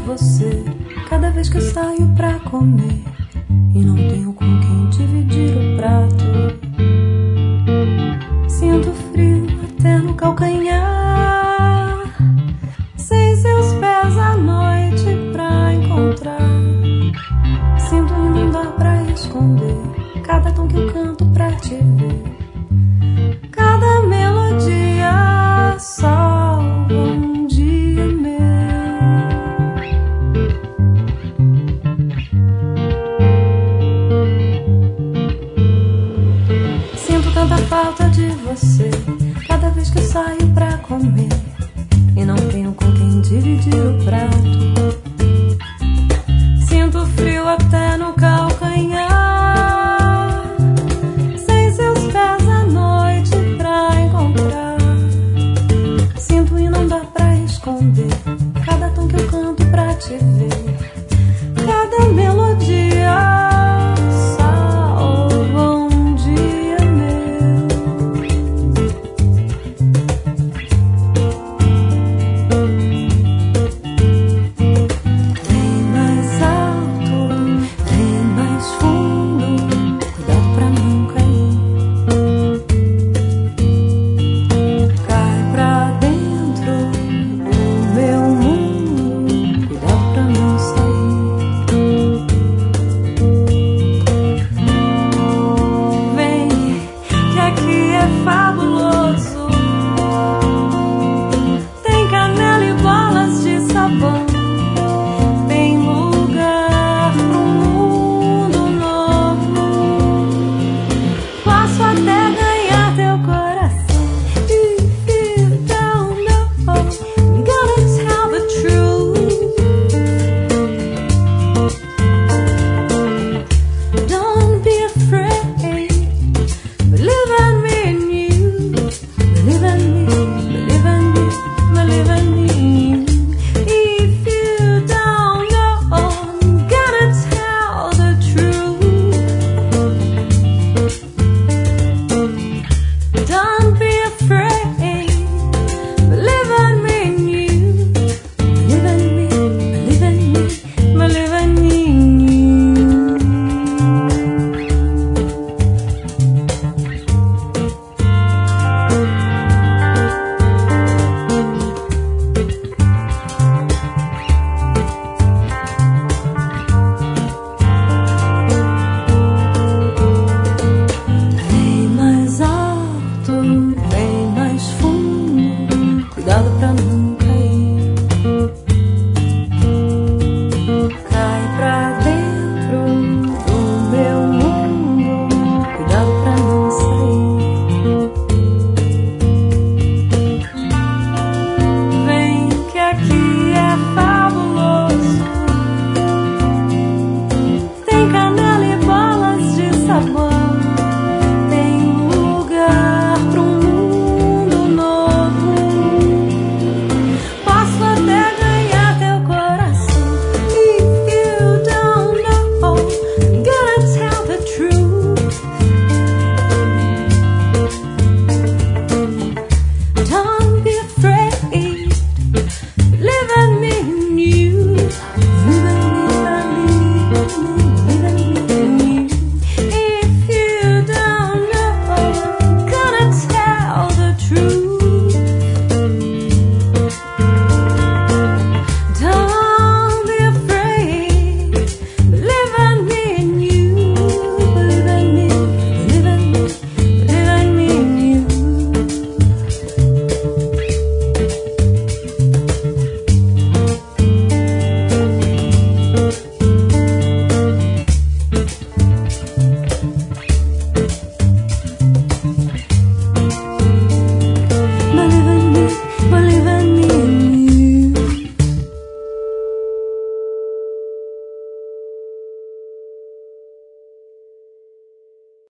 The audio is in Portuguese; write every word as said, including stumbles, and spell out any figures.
você cada vez que eu saio pra comer e não tenho com quem dividir o prato. Sinto frio até no calcanhar, sem seus pés à noite pra encontrar. Sinto e não dá pra esconder cada tom que eu canto pra te ver. Cada melodia salva um dia meu. Sinto tanta falta de você cada vez que eu saio pra comer e não tenho com quem dividir o prato. Sinto frio até no calcanhar, sem seus pés à noite pra encontrar. Sinto e não dá pra esconder cada tom que eu canto pra te ver. Cada melodia salva um dia meu. Vem mais alto, vem mais fundo, cuidado pra não cair. Cai pra dentro o meu mundo, cuidado pra não sair. Vem, que aqui é fabuloso. Tem canela e bolas de sabão. Tem lugar pro mundo novo. Posso até ganhar teu coração. If you don't know, I'm gonna tell the truth. Don't be afraid. Believe in me and you. Believe in me, believe in me, believe in me and you. If you don't know, I'm gonna tell the truth. Don't be afraid. Believe in me and you. Believe in me, believe in me, believe in me and you. Vem mais alto,